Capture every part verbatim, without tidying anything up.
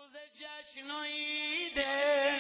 روز جشن و عیده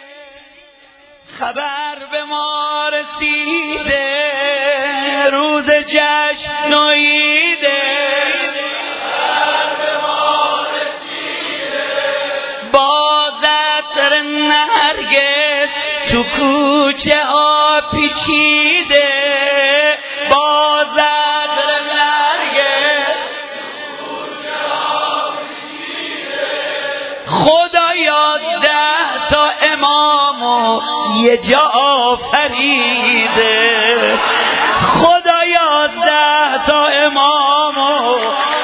خبر به ما رسیده، روز جشن و عیده خبر به ما رسیده، باز عطر نرگس تو کوچه ها پیچیده، باز عطر نرگس تو کوچه ها پیچیده، خدایا ده تا امامو یه جا آفریده، خدایا ده تا امامو.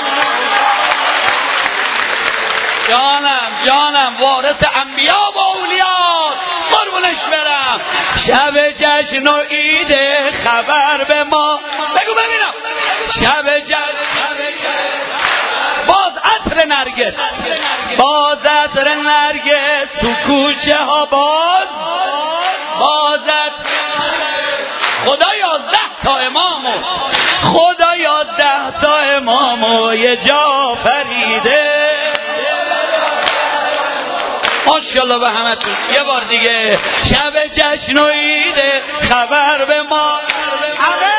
جانم جانم وارث انبیا و اولیا، قربونش برم. شب جشن و عیده خبر به ما، بگو ببینم. شب جشن باز عطر نرگس، باز عطر نرگس تو کوچه ها، باز باز خدا یازده تا امامو، خدا یازده تا امامو یه جا فریده. ماشاءالله به همتون. یه بار دیگه شب جشن و عیده خبر به ما، همه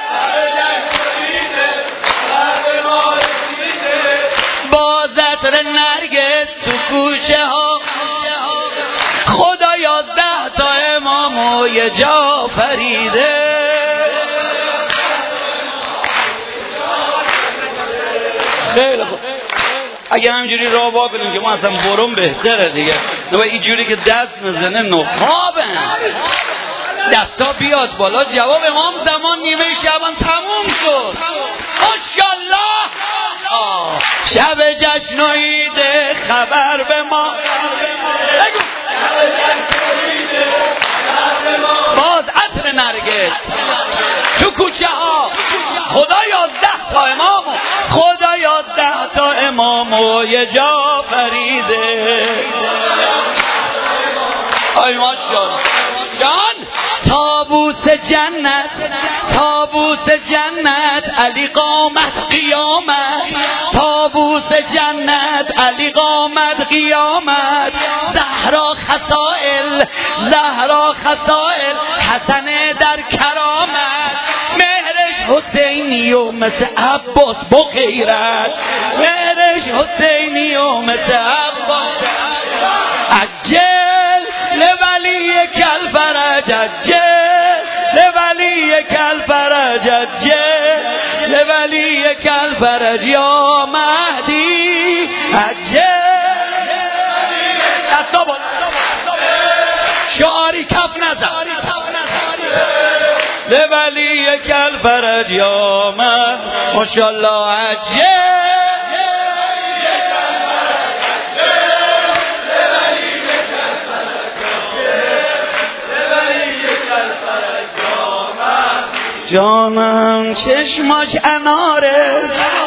باز عطر نرگس تو کوچه ها، خدا یازده تا امامو یه جا فریده. خیلی خوب، اگه همینجوری راه با کنیم که ما اصلا برون بهتره دیگه، نه اینجوری که دست میزنه نخوابه، دستا بیاد بالا. جواب امام زمان نیمه شبان تموم شد. ماشاءالله. شب جشن و عیده خبر به ما، باز عطر نرگس تو کوچه ها، خدا یازده تا امامو، خدا یازده تا امامو یه جا فریده. آی ماشاءالله. جان تابوس جنت، تابوس جنت علی قامت قیامت، تابوس جنت علی قامت قیامت، زهرا خصائل، زهرا خصائل حسن در کرامت، مهرش حسینی و مثل عباس با غیرت، مهرش حسینی و مثل عباس. عجل لولی کل فرج، عجل لولی کل فرج، عجل لولی کل فرج یا مهدی، عجل. دستا بالا، شعاری کف نزن. لولی کل فرج یا مهدی، ماشاءالله. عجل جانم چشماش اناره،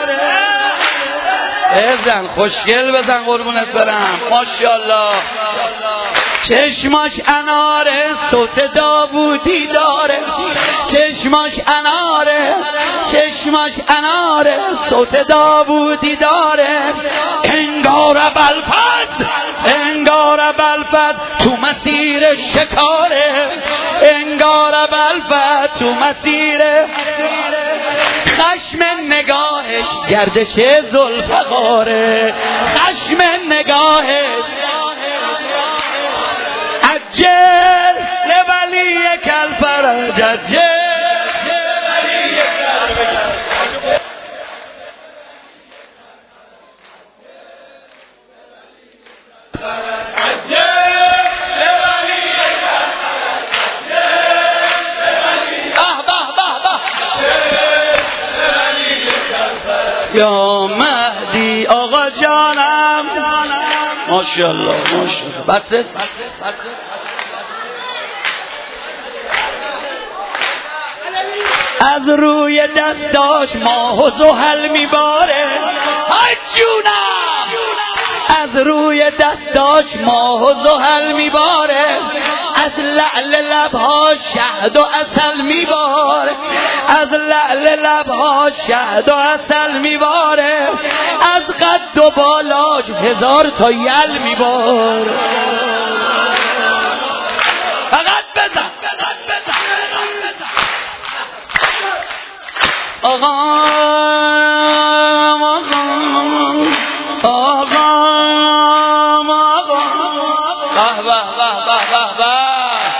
بزن خوشگل بزن قربونت برم. ماشاءالله. چشماش اناره، صوت داوودی داره، چشماش اناره، چشماش اناره، صوت داوودی داره. انگار بلفت، انگار بلفت تو مسیر شکاره، انگار بلفت تو مسیر. خشم نگاهش گردش ذوالفقاره، خشم نگاهش. عجل لولی کل فرج، عجل لولی کل فرج. یا مهدی آقا جانم. ماشاءالله ماشاءالله. بسه از روی دستاش ماه و زحل میباره، ای جونم. از روی دستاش ماه و زحل میباره، از لعل لبها شهد و عسل میباره، از لعل لبها شهد و عسل میباره، از قد دو بالاج هزار تا یل میبار. فقط بزن آقا آقا آقا آقا به به به به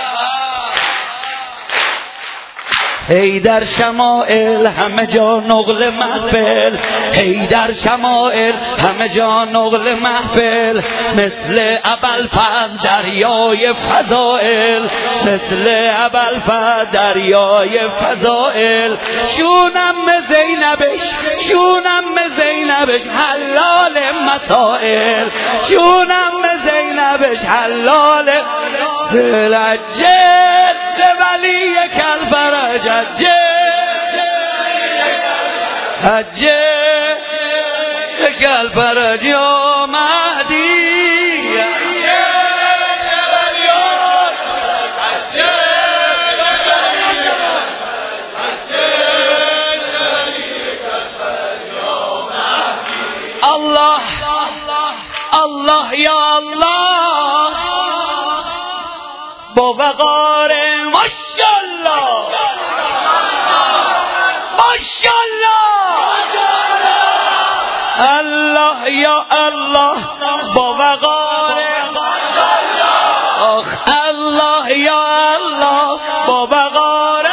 هی در شمائل همه جا نقل محفل، هی در شمائل همه جا نقل محفل، مثل ابوالفضل دریای فضائل، مثل ابوالفضل دریای فضائل. شونم زینبش شونم زینبش حلال مسائل، شونم زینبش حلال لجد ولی کالفرج حجه کالفرج یا مهدی الله الله یا الله با وقار ماشاءالله ماشاءالله الله یا الله با وقار آخ الله یا الله با وقار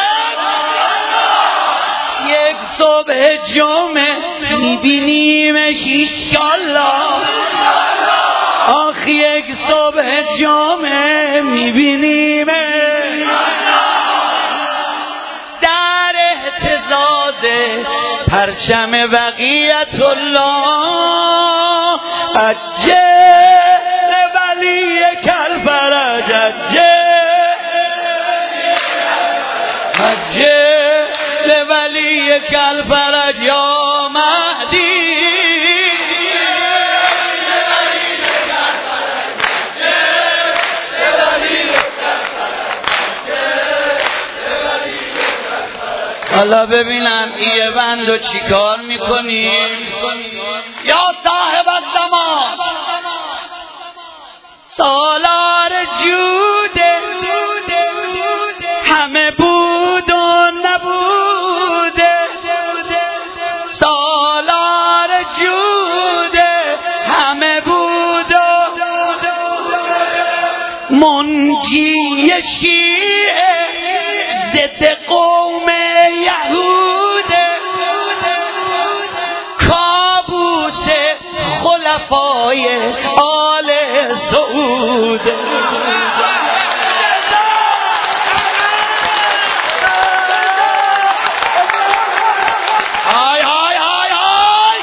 یک صبح جمعه میبینیمش ایشالله. آخ یک صبح جمعه میبینیمش در اهتزاز پرچم بقیت الله. عجل ولی کالفرج عجل ولی کالفرج یا مهدی حالا ببینم یه بندو چی کار میکنیم. یا صاحب الزمان سالار جوده همه بود و نبوده، سالار جوده همه بود و منجی شیعه ضد قوم یهوده، کابوس خلفای آل سعود. های های های های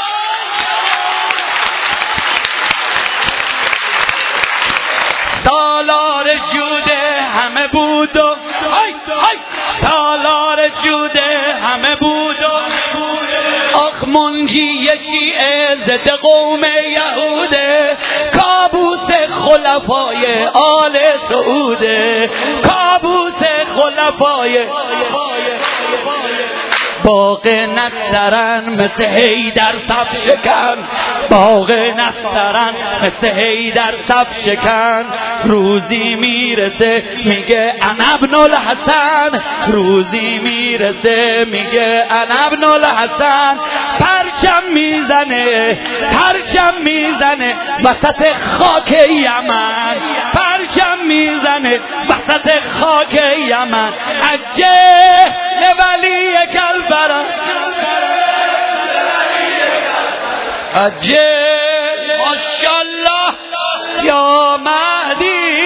سالار جوده همه بود و های های سالار جوده همه بود و آخ منجی شیعه ضد قوم یهوده، کابوس خلفای آل سعوده، کابوس خلفای باغ نسترن مثل حیدر صف شکن، باغ نسترن مثل حیدر صف شکن. روزی میرسه میگه انا ابن الحسن، روزی میرسه میگه انا ابن الحسن. پرچم میزنه پرچم میزنه وسط خاک یمن، پرچم میزنه وسط خاک یمن. عجل ولی کالفرج عجل ماشاءالله یا مهدی.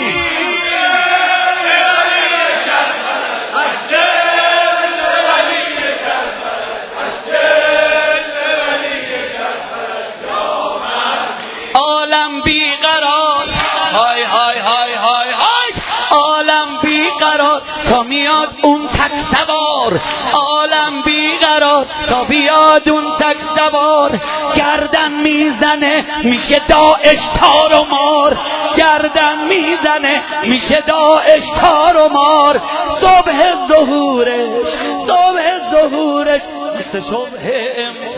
عالم بیقرار های های های های های عالم بیقرار تا میاد اون تک سوار، عالم بیقرار تا بیاد اون تک سوار. گردن میزنه میشه داعش تار و مار، گردن میزنه میشه داعش تار و مار. صبح ظهورش صبح ظهورش مثل صبح